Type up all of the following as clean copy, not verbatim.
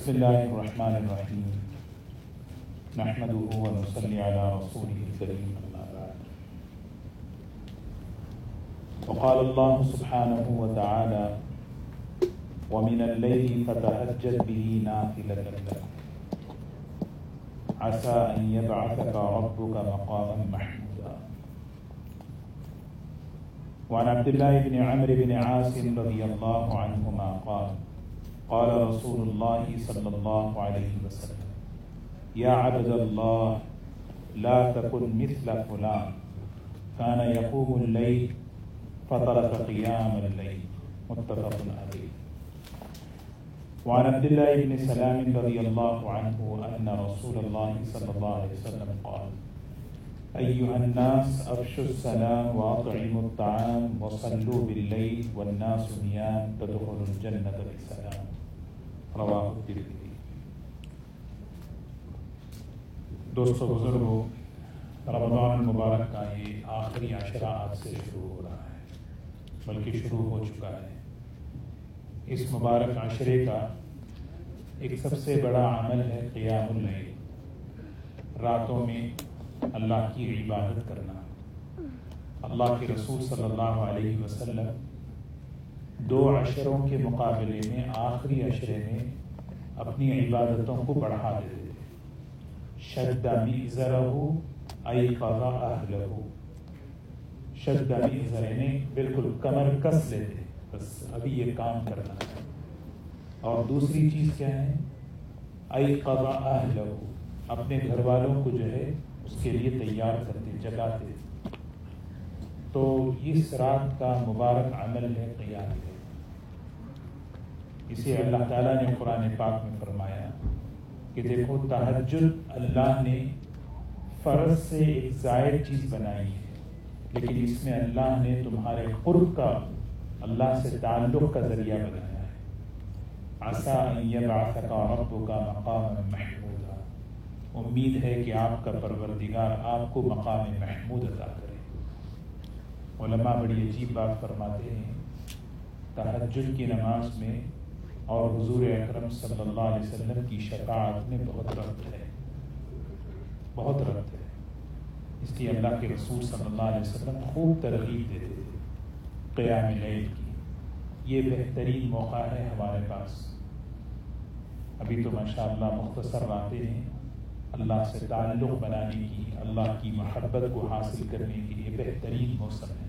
بسم اللہ الرحمن الرحیم نحمده ونصلی علی رسوله الکریم اما بعد وقال اللہ سبحانہ وتعالی ومن اللیل فتہجد به نافلة لک عسى ان يبعثك ربك مقاما محمودا وعن عبد الله بن عمرو بن عاص رضی اللہ عنہما قال رسول الله صلى الله عليه وسلم يا عبد الله لا تكن مثل فلان كان يقوم الليل فترك قيام الليل متفق عليه. وعن عبد الله بن سلام رضي الله عنه أن رسول الله صلى الله عليه وسلم قال أيها الناس أفشوا السلام وأطعموا الطعام وصلوا بالليل والناس نيام تدخلوا الجنة بسلام. رواہ الترمذی. دوستو بزرگو، رمضان المبارک کا یہ آخری عشرہ آج سے شروع ہو رہا ہے، بلکہ شروع ہو چکا ہے. اس مبارک عشرے کا ایک سب سے بڑا عمل ہے قیام اللیل، راتوں میں اللہ کی عبادت کرنا. اللہ کے رسول صلی اللہ علیہ وسلم دو عشروں کے مقابلے میں آخری عشرے میں اپنی عبادتوں کو بڑھا دیتے تھے. شد میزرہ ایقظ اہلہ، شد میزرہ یعنی بالکل کمر کس لیتے، بس ابھی یہ کام کرنا ہے. اور دوسری چیز کیا ہے؟ ایقظ اہلہ، اپنے گھر والوں کو جو ہے اس کے لیے تیار کرتے، جگاتے. تو اس رات کا مبارک عمل ہے قیام. اسے اللہ تعالیٰ نے قرآن پاک میں فرمایا کہ دیکھو، تہجد اللہ نے فرض سے ایک زائد چیز بنائی ہے، لیکن اس میں اللہ نے تمہارے قرب کا، اللہ سے تعلق کا ذریعہ بنایا ہے. عسیٰ ان یبعثک ربک مقاما محمودا، امید ہے کہ آپ کا پروردگار آپ کو مقام محمود عطا کرے. علماء بڑی عجیب بات فرماتے ہیں، تہجد کی نماز میں اور حضور اکرم صلی اللہ علیہ وسلم کی شفاعت میں بہت ربط ہے، بہت ربط ہے. اس لیے اللہ کے رسول صلی اللہ علیہ وسلم خوب ترغیب دیتے تھے قیام لیل کی. یہ بہترین موقع ہے ہمارے پاس. ابھی تو ماشاءاللہ مختصر راتیں ہیں، اللہ سے تعلق بنانے کی، اللہ کی محبت کو حاصل کرنے کے لیے بہترین موسم ہے.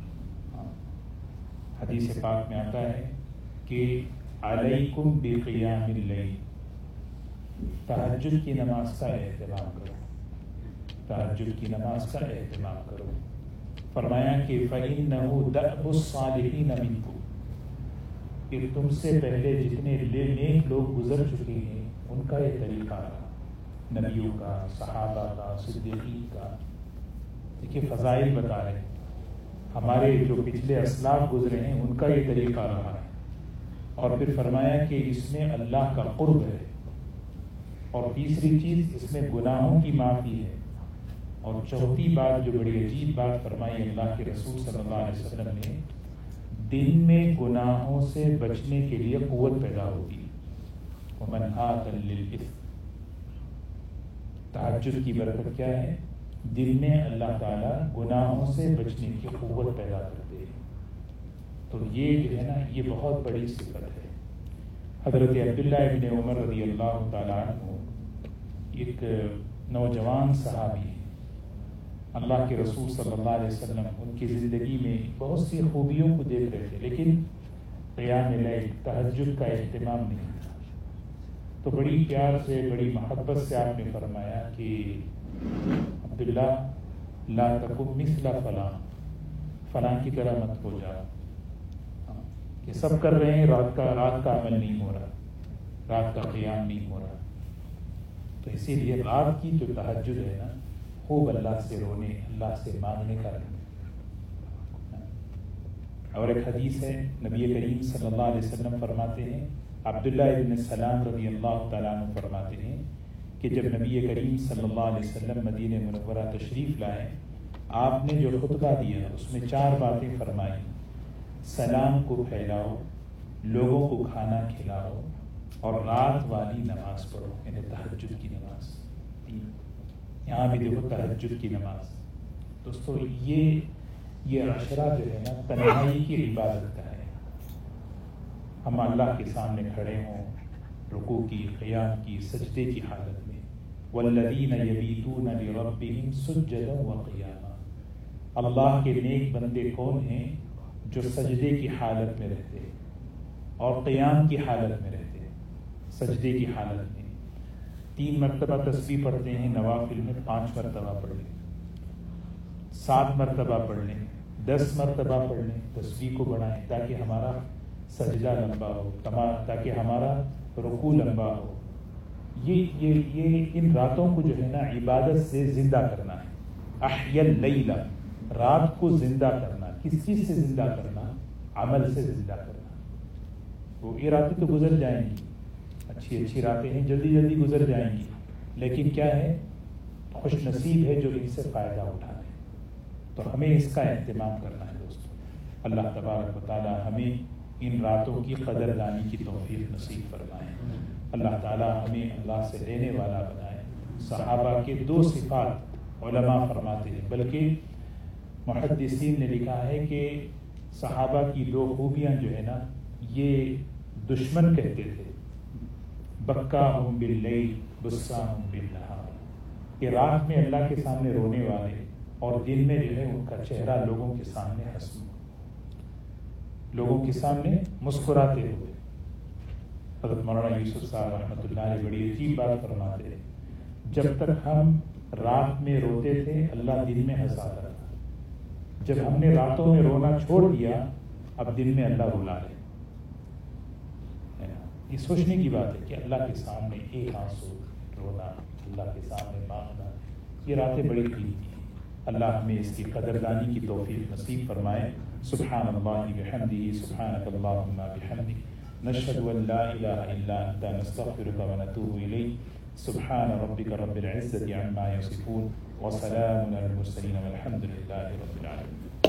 حدیث پاک میں آتا ہے کہ علیکم بقیام اللیل، تہجد کی نماز کا اہتمام کرو، تہجد کی نماز کا اہتمام کرو. فرمایا کہ فإنہ دأب الصالحین منکم، کہ تم سے پہلے جتنے نیک لوگ گزر چکے ہیں ان کا یہ طریقہ رہا، نبیوں کا، صحابہ کا، صدیقین کا. دیکھیے فضائل بتا رہے ہیں، ہمارے جو پچھلے اسلاف گزرے ہیں ان کا یہ طریقہ رہا ہے. اور پھر فرمایا کہ اس میں اللہ کا قرب ہے، اور تیسری چیز اس میں گناہوں کی معافی ہے. اور چوتھی بات جو بڑی عجیب بات فرمائی اللہ کے رسول صلی اللہ علیہ وسلم نے، دن میں گناہوں سے بچنے کے لیے قوت پیدا ہوگی. ومنہاۃ للإثم، تہجد کی برکت کیا ہے؟ دل میں اللہ تعالیٰ گناہوں سے بچنے کی قوت پیدا کرتے ہیں. تو یہ جو ہے نا، یہ بہت بڑی صفت ہے. حضرت عبداللہ ابن عمر رضی اللہ تعالیٰ عنہ ایک نوجوان صحابی ہیں. اللہ کے رسول صلی اللہ علیہ وسلم ان کی زندگی میں بہت سی خوبیوں کو دیکھ رہے تھے، لیکن قیام لیل، تہجد کا اہتمام نہیں تھا. تو بڑی پیار سے، بڑی محبت سے آپ نے فرمایا کہ عبداللہ لا تکن مثل فلاں، فلاں کی طرح مت ہو جاؤ کہ سب کر رہے ہیں، رات کا عمل نہیں ہو رہا، رات کا قیام نہیں ہو رہا. تو اسی لیے رات کی جو تہجد ہے نا، خوب اللہ سے رونے، اللہ سے مانگنے کا رہنا. اور ایک حدیث ہے، نبی کریم صلی اللہ علیہ وسلم فرماتے ہیں، عبداللہ ابن سلام رضی اللہ تعالیٰ عنہ فرماتے ہیں کہ جب نبی کریم صلی اللہ علیہ وسلم مدینہ منورہ تشریف لائے، آپ نے جو خطبہ دیا اس میں 4 باتیں فرمائی. سلام کو پھیلاؤ، لوگوں کو کھانا کھلاؤ، اور رات والی نماز پڑھو، یعنی تہجد کی نماز. یہاں بھی دیکھو تہجد کی نماز. دوستو یہ عشرہ جو ہے نا تنہائی کی عبادت کا ہے. ہم اللہ کے سامنے کھڑے ہوں رکوع کی، قیام کی، سجدے کی حالت میں. والذین یبیتون لربہم سجدا وقیاما. اللہ کے نیک بندے کون ہیں؟ جو سجدے کی حالت میں رہتے اور قیام کی حالت میں رہتے. سجدے کی حالت میں 3 مرتبہ تسبیح پڑھتے ہیں، نوافل میں 5 مرتبہ پڑھ لیں، 7 مرتبہ پڑھ لیں، 10 مرتبہ پڑھ لیں. تسبیح کو بڑھائیں تاکہ ہمارا سجدہ لمبا ہو، تاکہ ہمارا رکوع لمبا ہو. یہ ان راتوں کو جو ہے نا عبادت سے زندہ کرنا ہے. احیا اللیل، رات کو زندہ کرنا. کس چیز سے زندہ کرنا؟ عمل سے زندہ کرنا. وہ یہ راتیں تو گزر جائیں گی، اچھی راتیں ہیں، جلدی جلدی گزر جائیں گی، لیکن کیا ہے؟ خوش نصیب ہے جو ان سے فائدہ اٹھائے. تو ہمیں اس کا اہتمام کرنا ہے دوستو. اللہ تبارک و تعالی ہمیں ان راتوں کی قدر دانی کی توفیق نصیب فرمائے. اللہ تعالی ہمیں اللہ سے لینے والا بنائے. صحابہ کے 2 صفات علماء فرماتے ہیں، بلکہ محدثین نے لکھا ہے کہ صحابہ کی 2 خوبیاں جو ہے نا یہ دشمن کہتے تھے. بکاہم باللیل بساہم بالنہار، کہ رات میں اللہ کے سامنے رونے والے اور دن میں جو ہے ان کا چہرہ لوگوں کے سامنے لوگوں کے سامنے مسکراتے ہوئے. حضرت مولانا یوسف صاحب رحمۃ اللہ علیہ بڑی عجیب بات فرماتے ہیں، جب تک ہم رات میں روتے تھے اللہ دن میں ہنساتا تھا. جب ہم نے راتوں میں رونا چھوڑ دیا اب دن میں اللہ رلا رہے. یہ سوچنے کی بات ہے کہ اللہ کے سامنے ایک آنسو رونا، اللہ کے سامنے مانگنا، یہ راتیں بڑی قیمتی ہیں. اللہ ہمیں اس کی قدردانی کی توفیق نصیب فرمائے. سبحان اللہ بحمدہ، سبحانک اللہم بحمدک، نشہد ان لا الہ الا انت، نستغفرک ونتوب الیک. سبحان ربک رب العزة عما یصفون، وسلام علی المرسلین، والحمد للہ رب العالمین.